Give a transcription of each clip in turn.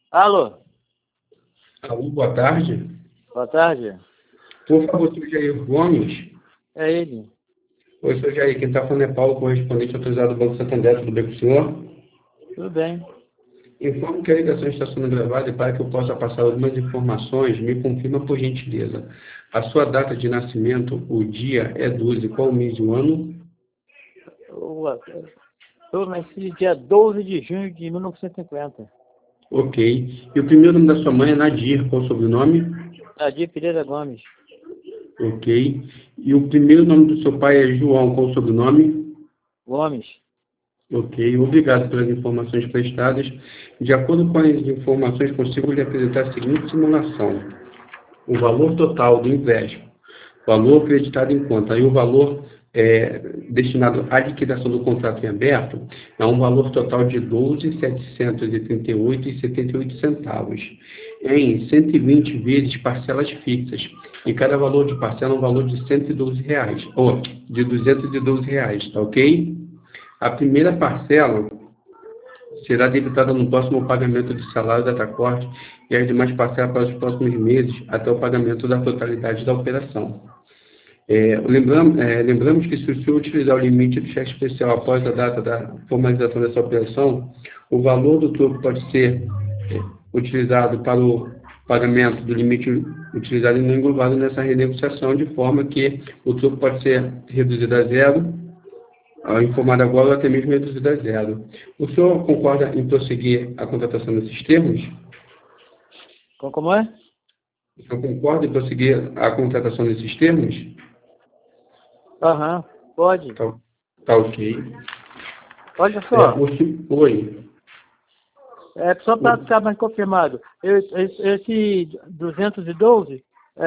Alô, Alô, boa tarde. boa tarde. Por favor, senhor Jair Gomes. É ele. Oi, senhor Jair. Quem está falando é Paulo, correspondente autorizado do Banco Santander. Tudo bem com o senhor? Tudo bem. Informo que a ligação está sendo gravada e para que eu possa passar algumas informações, me confirma por gentileza. A sua data de nascimento, o dia é 12, qual o mês e o ano? Eu nasci dia 12 de junho de 1950. Ok. E o primeiro nome da sua mãe é Nadir, qual o sobrenome? Nadir Pereira Gomes. Ok. E o primeiro nome do seu pai é João, qual o sobrenome? Gomes. Ok, obrigado pelas informações prestadas. De acordo com as informações, consigo lhe apresentar a seguinte simulação. O valor total do empréstimo, valor acreditado em conta e o valor destinado à liquidação do contrato em aberto é um valor total de R$ 12.738,78 em 120 vezes parcelas fixas. E cada valor de parcela é um valor de R$ 112, ou de R$ 212, tá ok? A primeira parcela será debitada no próximo pagamento de salário da Tacorte e as demais parcelas para os próximos meses até o pagamento da totalidade da operação. Lembramos que se o senhor utilizar o limite do cheque especial após a data da formalização dessa operação, o valor do troco pode ser utilizado para o pagamento do limite utilizado e não englobado nessa renegociação, de forma que o troco pode ser reduzido a zero, informado agora, ou até mesmo reduzido a zero. O senhor concorda em prosseguir a contratação nesses termos? Como é? O senhor concorda em prosseguir a contratação nesses termos? Aham, pode. Tá ok. Olha só, Oi. só para ficar mais confirmado, esse 212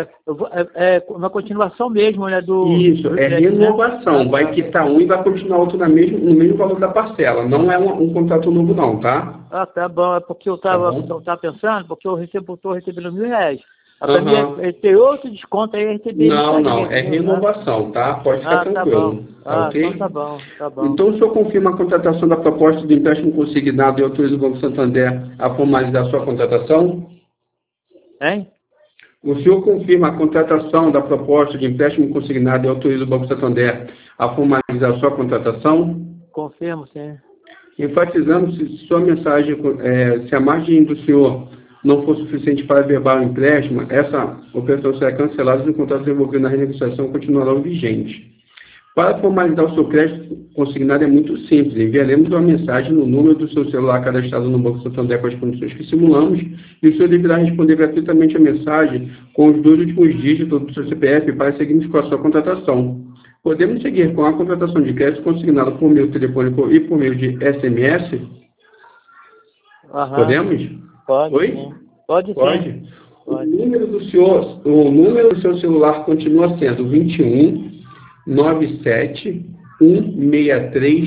é uma continuação mesmo, né, Isso, do é cheque, né? renovação. Vai quitar um e vai continuar outro no mesmo valor da parcela. Não é um contrato novo não, tá? Ah, tá bom. É porque eu Tá tava bom? pensando, porque eu estou recebendo R$ 1.000. Para mim, Aham. ter outro desconto aí, receber isso aí, Não. É entendeu? Ah, renovação, tá? Pode ficar tá bom. tranquilo. Tá Ah, então ok? tá bom. Então, o senhor confirma a contratação da proposta de empréstimo consignado e autoriza o Banco Santander a formalizar a sua contratação? Hein? O senhor confirma a contratação da proposta de empréstimo consignado e autoriza o Banco Santander a formalizar a sua contratação? Confirmo, sim. Enfatizando se sua mensagem, se a margem do senhor não for suficiente para averbar o empréstimo, essa operação será cancelada e o contrato envolvido na renegociação continuará vigente. Para formalizar o seu crédito consignado é muito simples. Enviaremos uma mensagem no número do seu celular cadastrado no Banco Santander com as condições que simulamos e o senhor deverá responder gratuitamente a mensagem com os 2 últimos dígitos do seu CPF para seguirmos com a sua contratação. Podemos seguir com a contratação de crédito consignado por meio telefônico e por meio de SMS? Aham. Podemos? Pode, Oi? sim. Pode, Pode. sim. O Pode. número do seu celular continua sendo 21 97 163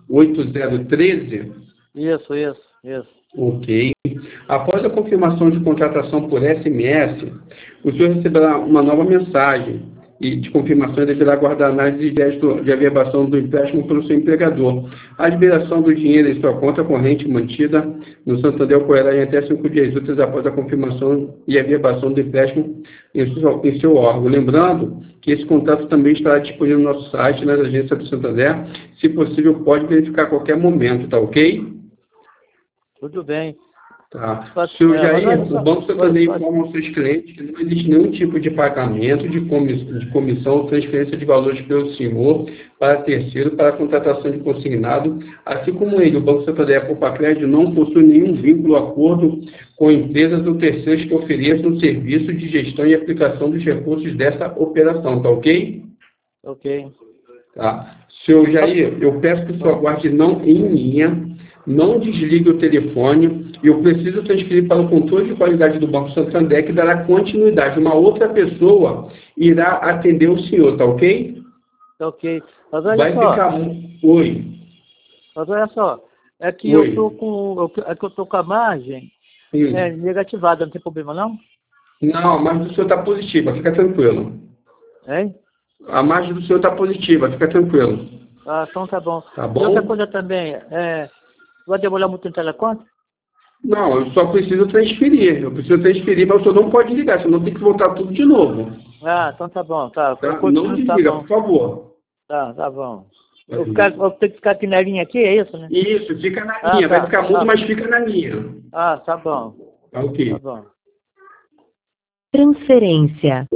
8013. Isso. Ok. Após a confirmação de contratação por SMS, o senhor receberá uma nova mensagem e de confirmação e deverá aguardar a análise de averbação do empréstimo pelo seu empregador. A liberação do dinheiro em sua conta corrente mantida no Santander ocorrerá em até 5 dias úteis após a confirmação e averbação do empréstimo em seu órgão. Lembrando que esse contrato também estará disponível no nosso site, nas agências do Santander. Se possível, pode verificar a qualquer momento, tá ok? Tudo bem. Tá. Senhor Jair, o Banco Santander Pode. informa aos seus clientes que não existe nenhum tipo de pagamento de comissão ou transferência de valores pelo senhor para terceiro para a contratação de consignado, assim como ele, o Banco Santander, a Poupa-Crédito, não possui nenhum vínculo ou acordo com empresas ou terceiros que ofereçam um serviço de gestão e aplicação dos recursos dessa operação, tá ok? Ok. Tá. Senhor Jair, eu peço que o senhor aguarde não em linha, não desligue o telefone. Eu preciso transferir para o controle de qualidade do Banco Santander, que dará continuidade. Uma outra pessoa irá atender o senhor, tá ok? Tá ok. Mas olha Vai só. ficar... Oi. Mas olha só. É que Oi. eu tô com a margem negativada, não tem problema não? Não, a margem do senhor está positiva, fica tranquilo. Hein? A margem do senhor está positiva, fica tranquilo. Ah, então tá bom. Tá E outra bom? coisa também, vai demorar muito em teleconta? Não, eu só preciso transferir. Eu preciso transferir, mas o senhor não pode ligar, senão tem que voltar tudo de novo. Ah, então tá bom, tá. Tá? Qualquer Não coisa, tá desliga, bom. por favor. Tá bom. Valeu. Vou ter que ficar aqui na linha aqui, é isso, né? Isso, fica na Ah, linha. Vai tá. ficar mudo, mas fica na linha. Tá bom. Tá Tá ok. bom. Transferência.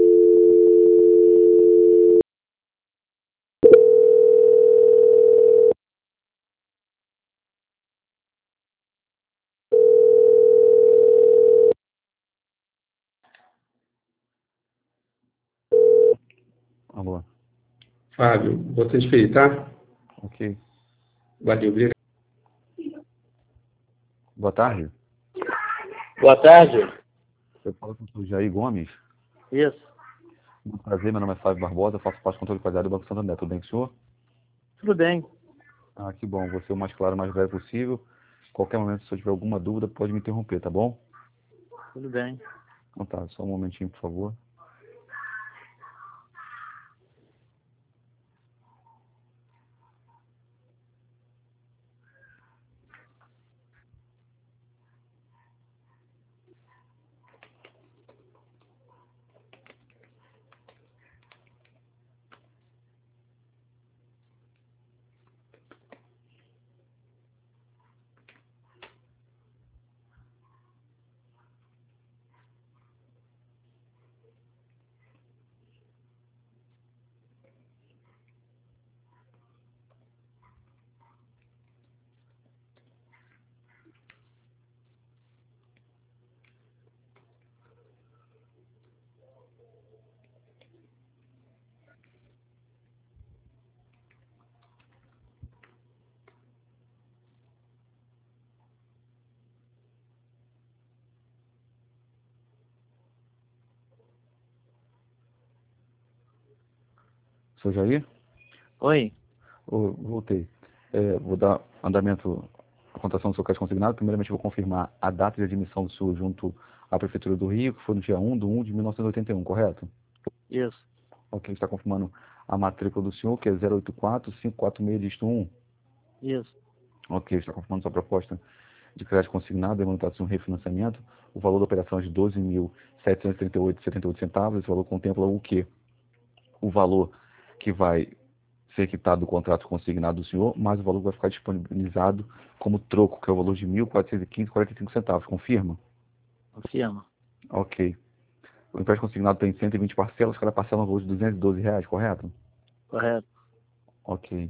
Alô, Fábio, vou transferir, tá? ok. Valeu, obrigado. Boa tarde. Boa tarde. Eu falo com o senhor Jair Gomes. Isso. Muito prazer, meu nome é Flávio Barbosa, faço parte do controle de qualidade do Banco Santander. Tudo bem com o senhor? Tudo bem. Ah, que bom. Vou ser o mais claro, o mais breve possível. Qualquer momento, se o senhor tiver alguma dúvida, pode me interromper, tá bom? Tudo bem. Então tá, só um momentinho, por favor. Senhor Jair? Oi. Voltei. Vou dar andamento à contação do seu crédito consignado. Primeiramente, eu vou confirmar a data de admissão do senhor junto à Prefeitura do Rio, que foi no dia 1/1/1981, correto? Isso. Ok, está confirmando a matrícula do senhor, que é 084-546, dígito 1. Isso. Ok, está confirmando sua proposta de crédito consignado, demanda-se um refinanciamento. O valor da operação é de 12.738,78 centavos. Esse valor contempla o quê? O valor que vai ser quitado do contrato consignado do senhor, mais o valor que vai ficar disponibilizado como troco, que é o valor de 1.415,45 centavos. Confirma? Confirma. Ok. O empréstimo consignado tem 120 parcelas, cada parcela é um valor de R$ 212, correto? Correto. Ok.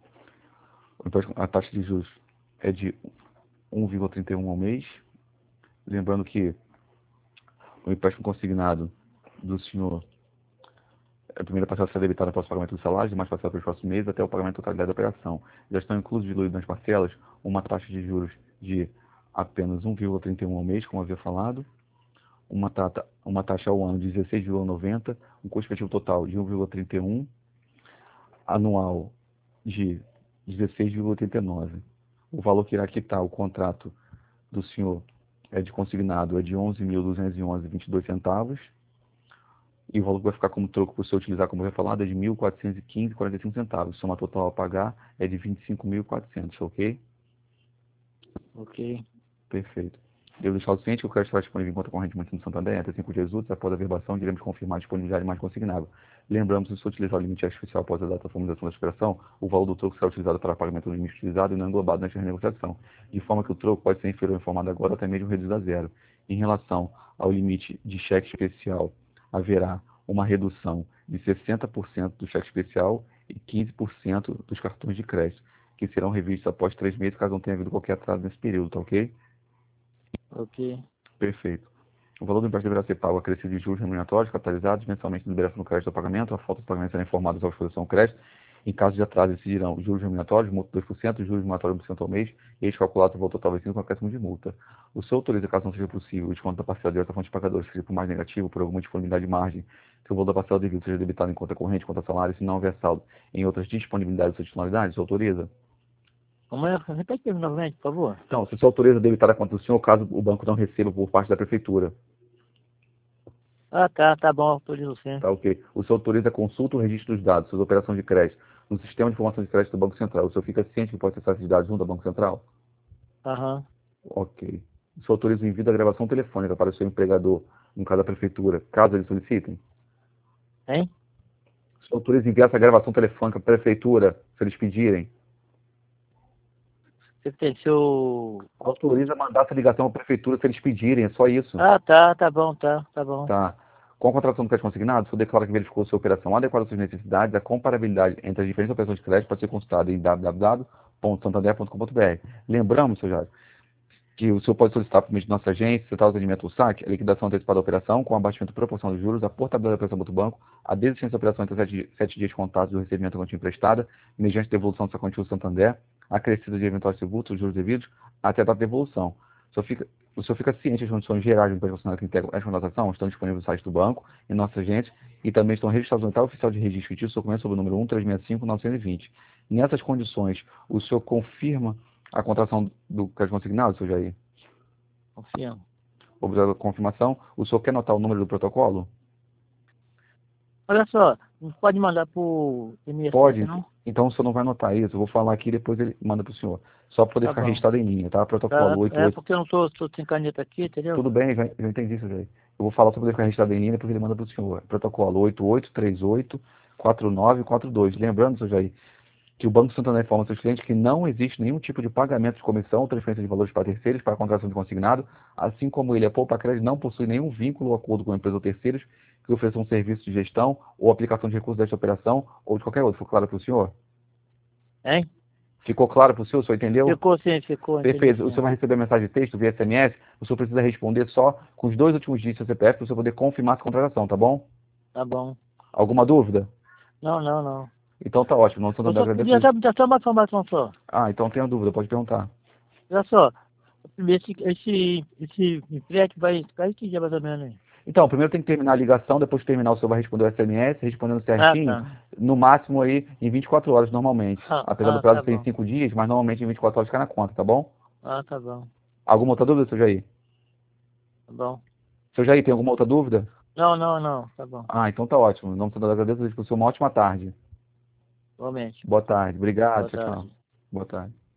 A taxa de juros é de 1,31 ao mês. Lembrando que o empréstimo consignado do senhor, a primeira parcela será debitada após o pagamento do salário, demais parcelas para os próximos meses, até o pagamento da totalidade da operação. Já estão inclusos diluídos nas parcelas uma taxa de juros de apenas 1,31 ao mês, como havia falado, uma taxa ao ano de 16,90, um custo efetivo total de 1,31, anual de 16,89. O valor que irá quitar o contrato do senhor de consignado é de 11.211,22 centavos. E o valor que vai ficar como troco para o senhor utilizar, como eu já falado, é de 1.415,45 centavos. Soma total a pagar é de 25.400, ok? Ok. Perfeito. Devo deixar o ciente que o crédito estará disponível em conta corrente do Banco Santander até 5 dias úteis após a verbação, iremos confirmar a disponibilidade mais consignável. Lembramos que se utilizar o limite artificial após a data da formalização da operação, o valor do troco será utilizado para pagamento do limite utilizado e não englobado nesta renegociação, de forma que o troco pode ser inferior ao informado agora ou até mesmo reduzido a zero. Em relação ao limite de cheque especial, haverá uma redução de 60% do cheque especial e 15% dos cartões de crédito, que serão revistos após 3 meses, caso não tenha havido qualquer atraso nesse período, tá ok? Ok. Perfeito. O valor do empréstimo deverá ser pago acrescido de juros remuneratórios capitalizados mensalmente na liberação do crédito ao pagamento. A falta do pagamento será informada à exposição ao crédito. Em caso de atraso, incidirão juros remuneratórios, multa de 2%, juros remuneratórios 1% ao mês, e eles calculados o valor total vencido com acréscimo de multa. O senhor autoriza, caso não seja possível, o desconto da parcela direta da fonte de pagadores seja por mais negativo, por alguma disponibilidade de margem, que o valor da parcela devida seja debitado em conta corrente, conta salário, se não houver saldo em outras disponibilidades ou titularidades, o senhor autoriza? Como é? Repete novamente, por favor. Então, se o senhor autoriza debitar a conta do senhor, caso o banco não receba por parte da prefeitura. Tá bom, autorizo sim. Tá ok. O senhor autoriza a consulta ou registro dos dados, suas operações de crédito, no sistema de informação de crédito do Banco Central. O senhor fica ciente que pode acessar esses dados junto ao Banco Central? Aham. Ok. o senhor autoriza o envio da gravação telefônica para o seu empregador, no caso da prefeitura, caso eles solicitem? Hein? O senhor autoriza enviar essa gravação telefônica para a prefeitura, se eles pedirem? Você tem seu... Autoriza mandar essa ligação à prefeitura se eles pedirem, é só isso. Ah, tá bom, tá bom. Tá. Com a contratação do crédito consignado, o senhor declara que verificou sua operação adequada às suas necessidades, a comparabilidade entre as diferentes operações de crédito pode ser consultada em www.santander.com.br. Lembramos, senhor Jário, que o senhor pode solicitar por meio de nossa agência, Central de Atendimento ou SAC, a liquidação antecipada da operação, com abatimento proporcional dos juros, a portabilidade da operação do banco, a desistência da operação entre 7 dias contados do recebimento da quantia emprestada, mediante devolução do sua quantia do Santander, acrescida de eventuais tributos, juros devidos, até a data de devolução. O senhor fica ciente das condições gerais do imposto nacional que integram essa contratação, estão disponíveis no site do banco, em nossa agência, e também estão registrados no Edital Oficial de Registro Fictício, documento sob o número 1365920. Nessas condições, o senhor confirma a contratação do crédito consignado, senhor Jair? Confirmo. Obrigado pela confirmação. O senhor quer anotar o número do protocolo? Olha só, não pode mandar por e-mail, Pode. não? Então o senhor não vai anotar isso. Eu vou falar aqui e depois ele manda para o senhor. Só para poder Tá ficar bom. registrado em linha, tá? Protocolo É 88. porque eu não tô sem caneta aqui, entendeu? Tudo bem, já entendi isso, Jair. Eu vou falar só para poder ficar registrado em linha e depois ele manda para o senhor. Protocolo 88384942. Lembrando, senhor Jair, que o Banco Santander informa aos seus clientes que não existe nenhum tipo de pagamento de comissão ou transferência de valores para terceiros para a contratação de consignado, assim como ele, a Poupa Crédito, não possui nenhum vínculo ou acordo com a empresa ou terceiros que ofereçam um serviço de gestão ou aplicação de recursos desta operação ou de qualquer outro. Ficou claro para o senhor? Hein? Ficou claro para o senhor? O senhor entendeu? Ficou sim, ficou. Perfeito. Entendi, O senhor vai receber a mensagem de texto via SMS, o senhor precisa responder só com os 2 últimos dígitos do seu CPF para o senhor poder confirmar essa contratação, tá bom? Tá bom. Alguma dúvida? Não. Então tá ótimo. Não Eu Santander só agradece. queria só uma informação só. Ah, então tem a dúvida, pode perguntar. Olha só, esse empréstimo vai ficar que dia mais ou menos aí? Então, primeiro tem que terminar a ligação, depois de terminar o senhor vai responder o SMS, respondendo certinho, tá. no máximo aí em 24 horas normalmente. Apesar do prazo Tá ser em bom. 5 dias, mas normalmente em 24 horas cai na conta, tá bom? Tá bom. Alguma outra dúvida, seu Jair? Tá bom. Seu Jair, tem alguma outra dúvida? Não, tá bom. Ah, então tá ótimo. Em nome do Santander, agradeço, desejo para o senhor uma ótima tarde. Igualmente. Boa tarde. Obrigado. Boa Tchau, tarde. tchau. Boa tarde.